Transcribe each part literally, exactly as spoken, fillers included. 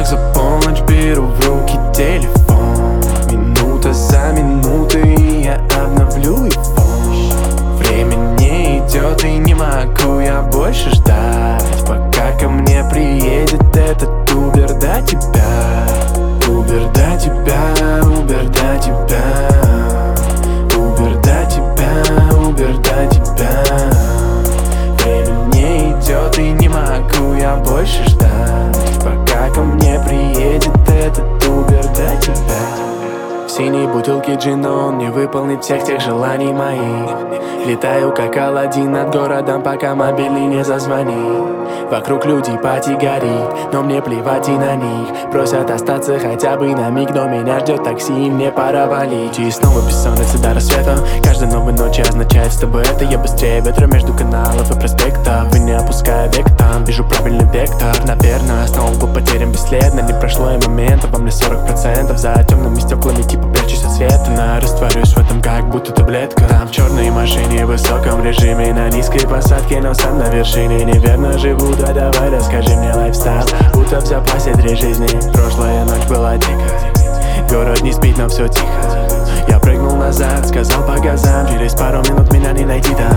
часах за полночь беру в руки телефон. Минута за минутой я обновлю его. Время не идет и не могу я больше ждать, пока ко мне приедет этот Uber до тебя. Uber до тебя, Uber до тебя, Uber до тебя, Uber до тебя. Время не идет и не могу я больше ждать, пока ко мне приедет этот Uber до тебя. В синей бутылке джина он не выполнит всех тех желаний моих. Летаю как Аладдин над городом, пока мобильный не зазвонит. Вокруг люди пати горит, но мне плевать и на них. Просят остаться хотя бы на миг, но меня ждет такси и мне пора валить. И снова бессонница до рассвета. Каждая новая ночь означает с тобой это. Я быстрее ветра между каналов и проспектов, и не опуская век там, вижу правильный вектор. Наверное, снова был потерян бесследно. Не прошло и момента, во мне сорок процентов. За темными стеклами типа прячусь от света. Но растворюсь в этом как будто таблетка. Там в черной машине в высоком режиме, на низкой посадке, но сам на вершине. Неверно живу, да давай расскажи мне лайфстайл, будто в запасе три жизни. Прошлая ночь была дикой, город не спит, но все тихо. Я прыгнул назад, сказал по газам, через пару минут меня не найти там.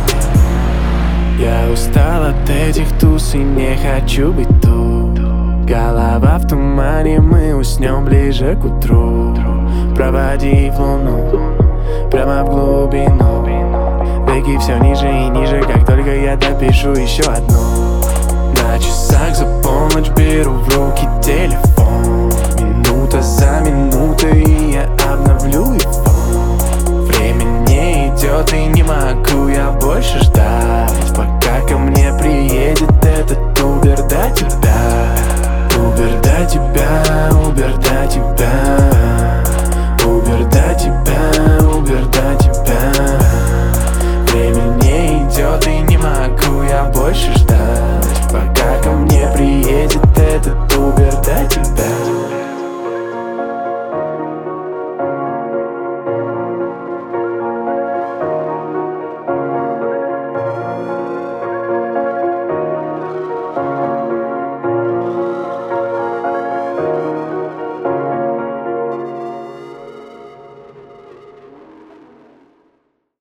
Я устал от этих туз и не хочу быть тут. Голова в тумане, мы уснем ближе к утру. Проводив луну прямо в глубину. Веки все ниже и ниже, как только я допишу еще одну. На часах за полночь беру в руки телефон. Минута за минутой я обновлю его. Время не идет и не могу я больше ждать,